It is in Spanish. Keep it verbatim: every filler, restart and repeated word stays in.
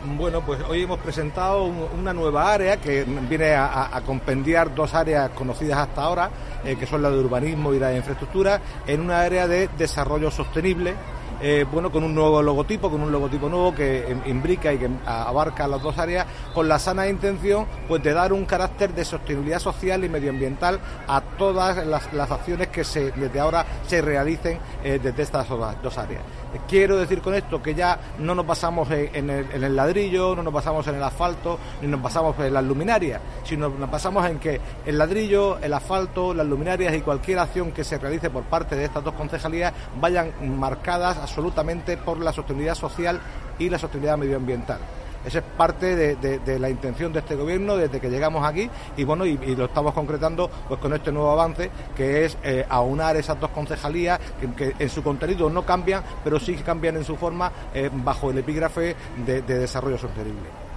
Bueno, pues hoy hemos presentado un, una nueva área que viene a, a, a compendiar dos áreas conocidas hasta ahora, eh, que son la de urbanismo y la de infraestructura, en una área de desarrollo sostenible. Eh, bueno, con un nuevo logotipo, con un logotipo nuevo que imbrica y que abarca las dos áreas, con la sana intención pues de dar un carácter de sostenibilidad social y medioambiental a todas las, las acciones que se, desde ahora se realicen eh, desde estas dos áreas. Quiero decir con esto que ya no nos basamos en, en, el, en el ladrillo, no nos basamos en el asfalto, ni nos basamos en las luminarias, sino nos basamos en que el ladrillo, el asfalto, las luminarias y cualquier acción que se realice por parte de estas dos concejalías vayan marcadas absolutamente por la sostenibilidad social y la sostenibilidad medioambiental. Esa es parte de, de, de la intención de este gobierno desde que llegamos aquí y bueno y, y lo estamos concretando pues con este nuevo avance que es eh, aunar esas dos concejalías que, que en su contenido no cambian, pero sí que cambian en su forma eh, bajo el epígrafe de, de desarrollo sostenible.